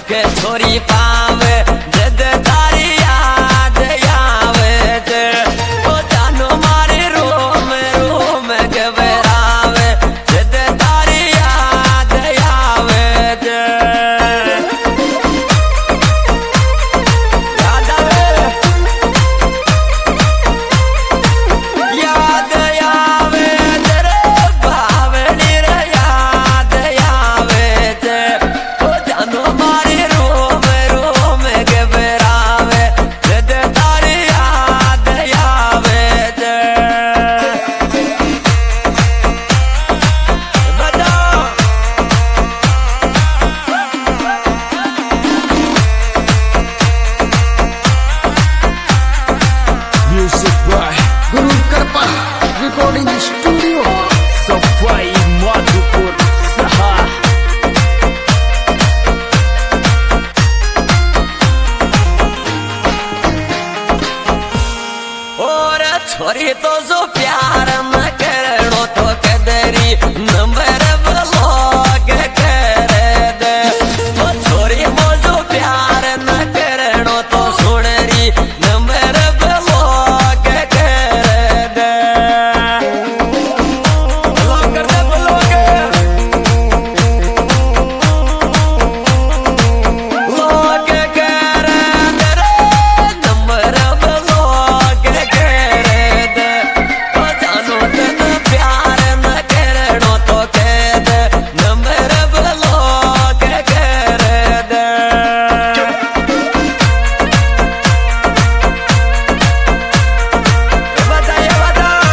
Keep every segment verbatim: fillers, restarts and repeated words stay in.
दुख छोरी पावे जद तारी याद आवे ते ओ जानो मारे रोम रोम घबरावे जद तारी याद आवे ते याद आवे याद आवे तेरे भावनी रे याद आवे ते ओ जानो मारे रोम रोम घबरावे जद तारी याद आवे ते बताओ Music by Guru Karpa Recording Studio Safai Madhupur Saha और छोरी तो जो प्यार न करो तो कदरी नंबर ब्लॉक करे दे ओ छोरी मो जो प्यार न करो तो सुनरी नंबर ब्लॉक करे दे ब्लॉक कर दे ब्लॉक ब्लॉक करे दे रे नंबर ब्लॉक करे दे ओ जानो तन प्यार न करो तो कह दे नंबर ब्लॉक करे दे बताइए बताओ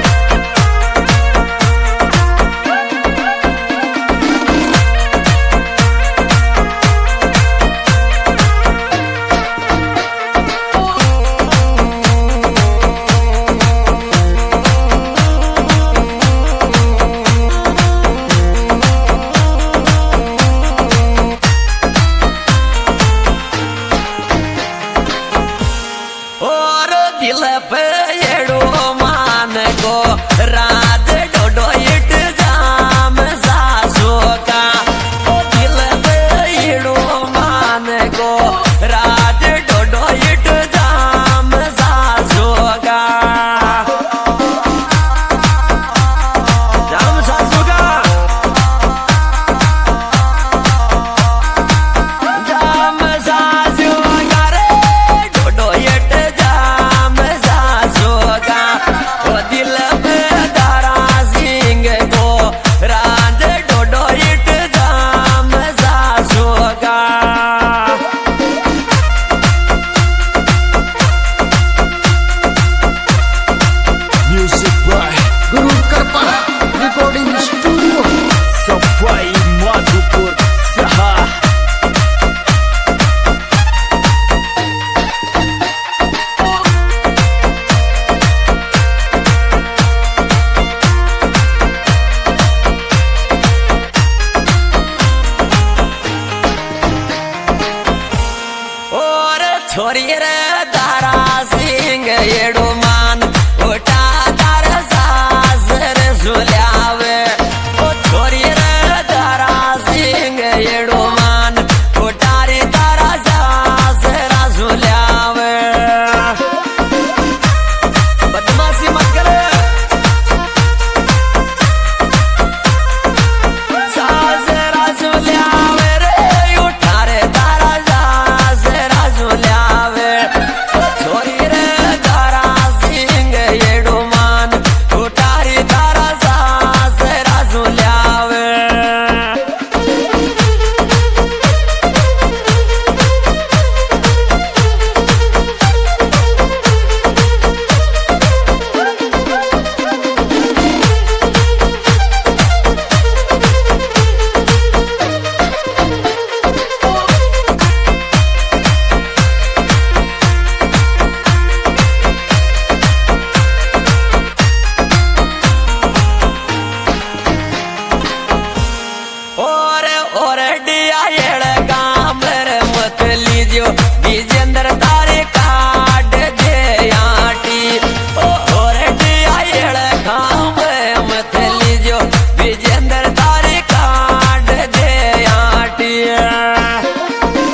और दिल पे येड़ो मान को रात डोडो इट जाम सासो का ओ दिल पे येड़ो मान को रात डोडो इट जाम सासो का जाम सासो का जाम सासो का रे डोडो इट जाम सासो का ओ दिल पे दारा सिंह को राज डोडो इट जाम सासो का Music by Guru Karpa Recording Studio Safai Madhupur Saha और छोरी रे दारा सिंह येड़ो मान ओटा दार सास रे सुल्यावे ओ छोरी रे दारा सिंह येड़ो मान ओटा रे दारा सास रा सुल्यावे बदमाशी मत करे सास रा सुल्यावे रे उठा रे दारा सास रा सुल्यावे ओ छोरी रे दारा सिंह येड़ो मान उठा रे दारा सास रा सुल्यावे और और डिया येड़ काम रे मत लीजियो विजेंद्र तारे काट दे आटी ओ और डिया येड़ काम मत लीजियो विजेंद्र तारे काट दे आटी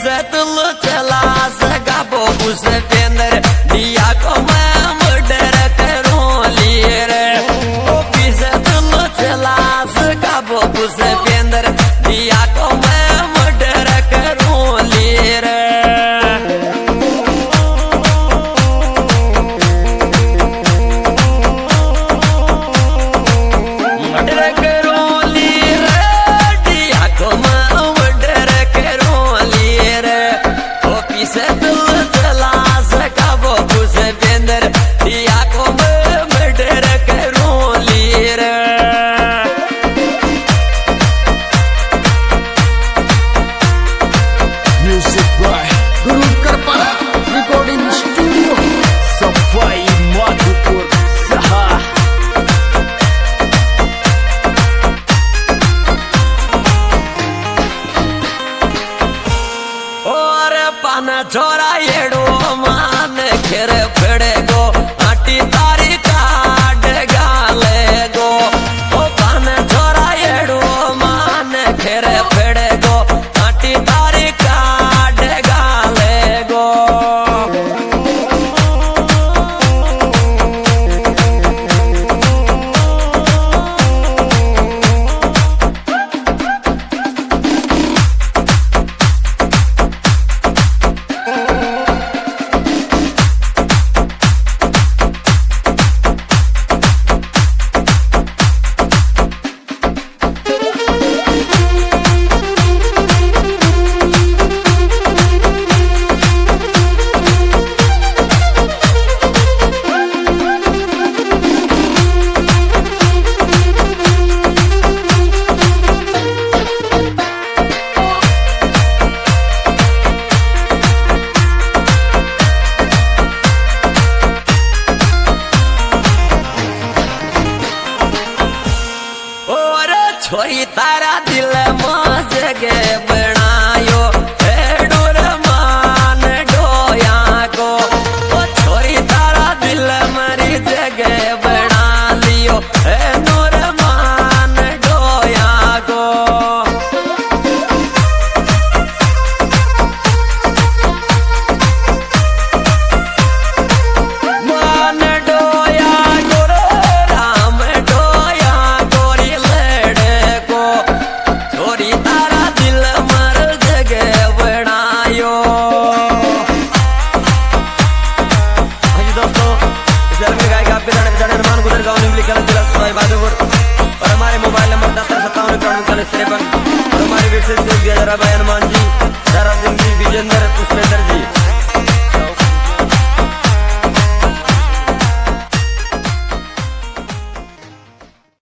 पीछे तुल चला सगा बोबू से पेंदर दिया को मैं मर्डर करूं लिए रे ओ पीछे तुल चला सगा बोबू से पेंदर दिया को मैं मर्डर करूं लिए रे मर्डर करूं लिए रे दिया को मैं मर्डर करूं लिए रे ओ पीछे तुल चला सगा बोबू से पेंदर दिया को मैं मर्डर करूं लिए रे Music by Guru Karpara Recording Studio Safai Madhupur Saha और पाना छोरा येड़ो मान खेर फेड़े गो आटी तारी काट गाले गो ओ पाना छोरा येड़ो मान खेर फेड़े गो आटी तारी काट गाले गो छोरी तारा दिल में जगह बनायो हे डोर मान डोया को ओ छोरी तारा दिल मरी जगह बना लियो हे नूर मान डोया को मान डोया गोरो राम डोया गोरी छोरी तारा दिल मर जगह बनायो। हाँ जी दोस्तों, इस फिल्म के गायक आपके जाने पहचाने हनुमान गुजर गाँव निम्बली कला जिला सवाई माधोपुर और हमारे मोबाइल नंबर दस सत्तावन इक्यावन उनचालीस तिरपन और हमारे विशेष हनुमान जी, दारा सिंह जी, विजेंद्र पुष्पेंद्र जी।